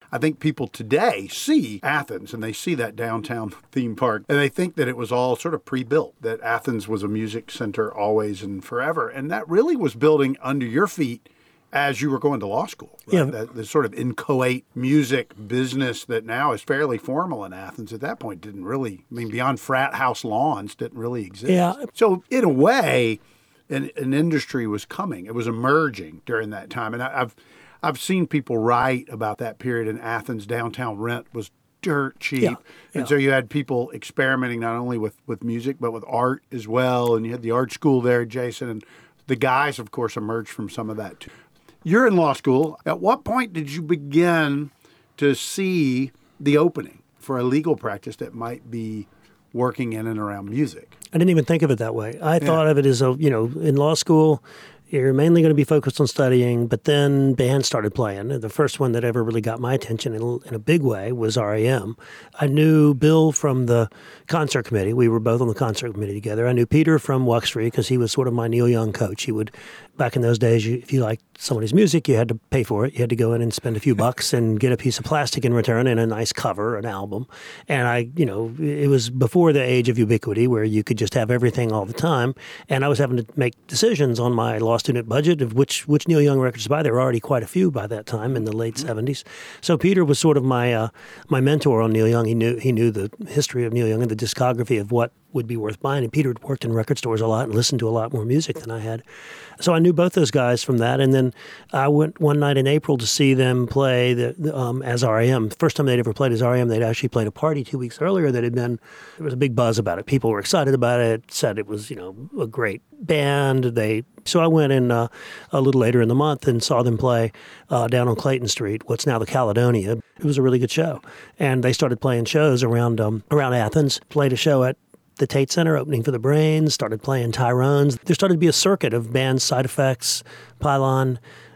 I think people today see Athens and they see that downtown theme park and they think that it was all sort of pre-built, that Athens was a music center always and forever. And that really was building under your feet as you were going to law school. Right? Yeah. The sort of inchoate music business that now is fairly formal in Athens at that point didn't really, I mean, beyond frat house lawns didn't really exist. Yeah. So in a way, an industry was coming. It was emerging during that time. And I've seen people write about that period in Athens. Downtown rent was dirt cheap. Yeah. And so you had people experimenting not only with music, but with art as well. And you had the art school there, Jason. And the guys, of course, emerged from some of that too. You're in law school. At what point did you begin to see the opening for a legal practice that might be working in and around music? I didn't even think of it that way. I thought of it as in law school, you're mainly going to be focused on studying, but then bands started playing. The first one that ever really got my attention in a big way was REM. I knew Bill from the concert committee. We were both on the concert committee together. I knew Peter from Wuxtree because he was sort of my Neil Young coach. He would, back in those days, if you liked somebody's music, you had to pay for it. You had to go in and spend a few bucks and get a piece of plastic in return and a nice cover, an album. And it was before the age of ubiquity where you could just have everything all the time. And I was having to make decisions on my law student budget of which Neil Young records to buy. There were already quite a few by that time in the late 70s. So Peter was sort of my mentor on Neil Young. He knew the history of Neil Young and the discography of what would be worth buying. And Peter had worked in record stores a lot and listened to a lot more music than I had. So I knew both those guys from that. And then I went one night in April to see them play as REM. First time they'd ever played as REM, they'd actually played a party 2 weeks earlier there was a big buzz about it. People were excited about it, said it was, a great band. So I went in a little later in the month and saw them play down on Clayton Street, what's now the Caledonia. It was a really good show. And they started playing shows around Athens, played a show at the Tate Center, opening for the Brains, started playing Tyrone's. There started to be a circuit of bands, Side Effects, Pylon,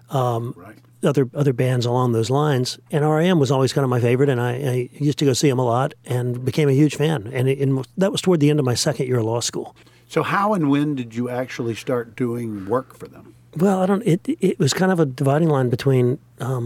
other bands along those lines. And REM was always kind of my favorite, and I used to go see them a lot and became a huge fan. And that was toward the end of my second year of law school. So how and when did you actually start doing work for them? Well, it was kind of a dividing line between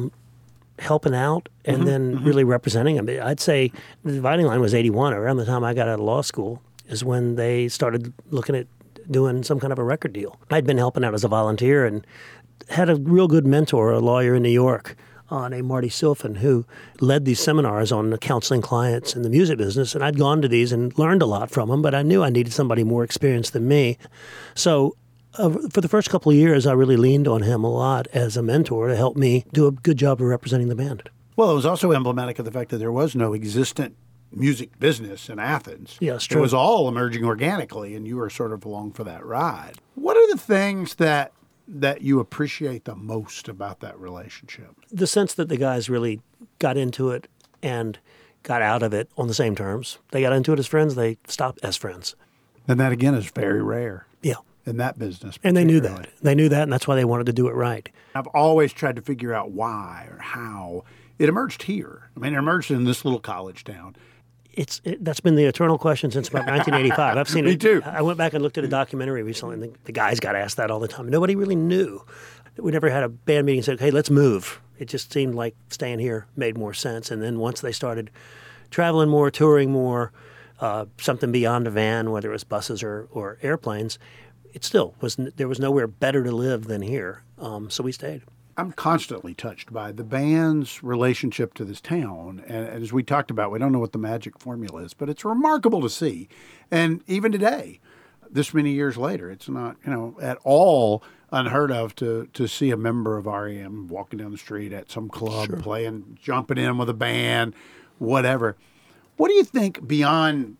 helping out and then really representing them. I'd say the dividing line was 81, around the time I got out of law school, is when they started looking at doing some kind of a record deal. I'd been helping out as a volunteer and had a real good mentor, a lawyer in New York named Marty Silfen, who led these seminars on counseling clients in the music business. And I'd gone to these and learned a lot from him, but I knew I needed somebody more experienced than me. So for the first couple of years, I really leaned on him a lot as a mentor to help me do a good job of representing the band. Well, it was also emblematic of the fact that there was no existent music business in Athens. Yeah, true. It was all emerging organically, and you were sort of along for that ride. What are the things that you appreciate the most about that relationship? The sense that the guys really got into it and got out of it on the same terms. They got into it as friends. They stopped as friends. And that, again, is very rare. Yeah. In that business. And they knew that. They knew that, and that's why they wanted to do it right. I've always tried to figure out why or how it emerged here. I mean, it emerged in this little college town. That's been the eternal question since about 1985. I've seen it. Me too. I went back and looked at a documentary recently, and the guys got asked that all the time. Nobody really knew. We never had a band meeting and said, hey, let's move. It just seemed like staying here made more sense. And then once they started traveling more, touring more, something beyond a van, whether it was buses or airplanes, it still there was nowhere better to live than here. So we stayed. I'm constantly touched by the band's relationship to this town. And as we talked about, we don't know what the magic formula is, but it's remarkable to see. And even today, this many years later, it's not, at all unheard of to see a member of REM walking down the street at some club, playing, jumping in with a band, whatever. What do you think beyond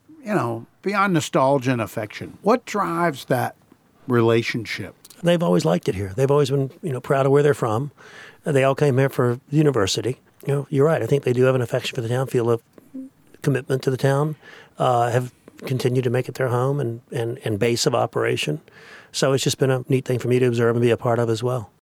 nostalgia and affection? What drives that relationship? They've always liked it here. They've always been, proud of where they're from. They all came here for university. You're right. I think they do have an affection for the town, feel a commitment to the town, have continued to make it their home and base of operation. So it's just been a neat thing for me to observe and be a part of as well.